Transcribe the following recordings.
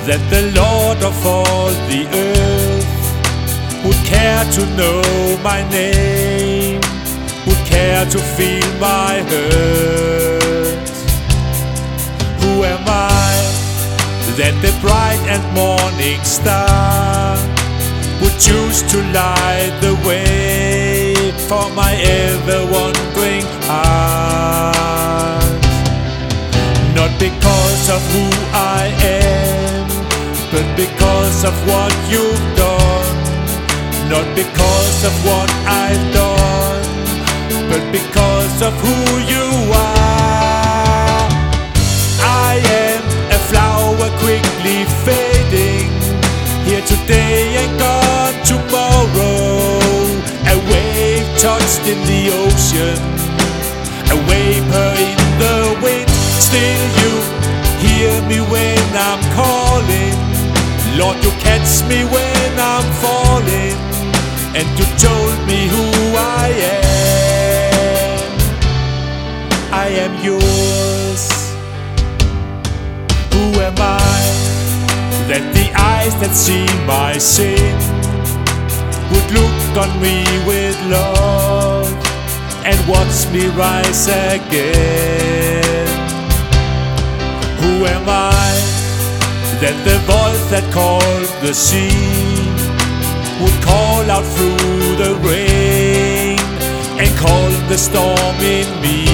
that the Lord of all the earth would care to know my name, would care to feel my hurt. Who am I that the bright and morning star would choose to light the way for my ever-wandering heart? Not because of who I am, but because of what you've done. Not because of what I've done, but because of who you are. I am a flower quickly fading, here today and gone tomorrow. A wave touched in the ocean, a vapor in the wind. Still you hear me when I'm calling. Lord, you catch me when I'm falling, and you told me who I am. I am yours. Who am I that the eyes that see my sin would look on me with love and watch me rise again? Who am I that the voice that called the sea would call out through the rain and calm the storm in me?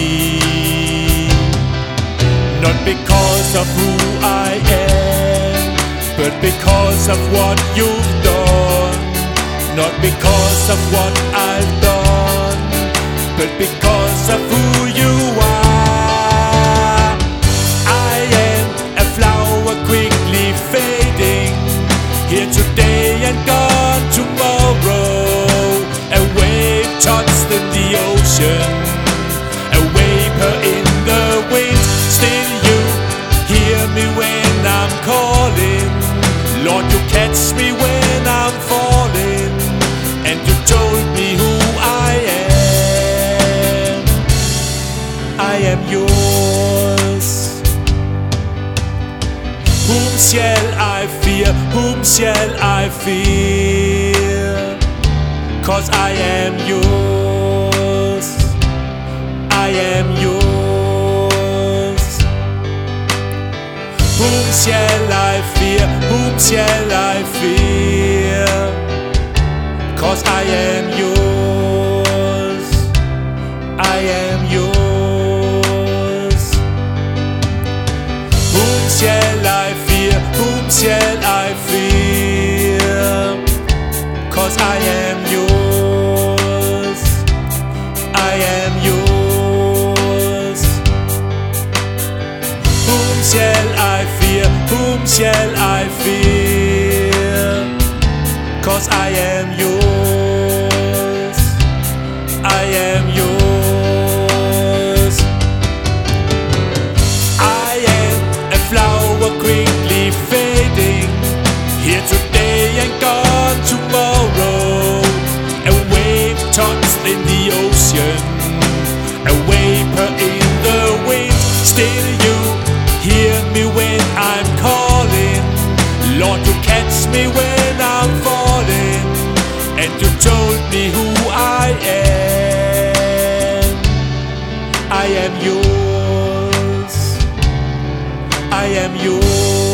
Not because of who I am, but because of what you've done. Not because of what I've done, but because of who you are. I am a flower quickly fading, here today and gone tomorrow. A wave touched in the ocean, a vapor in the wind. Still you hear me when I'm calling. Lord, you catch me when I'm falling, and you told me who I am. I am yours. Whom shall I fear? Whom shall I fear? 'Cause I am yours. I am yours. Whom shall I fear? Whom shall I fear? 'Cause I am yours. I am yours. Whom shall I fear? Whom shall I fear? 'Cause I am yours. I am yours. Whom shall I fear? Whom shall I fear? 'Cause I am yours. I am yours. I am a flower quickly fading, here today and gone tomorrow. A wave touched in the ocean, a vapor in the wind. Still you hear me when I'm calling. Lord, you catch me when I'm falling, and you told me who I am. I am yours. I am yours.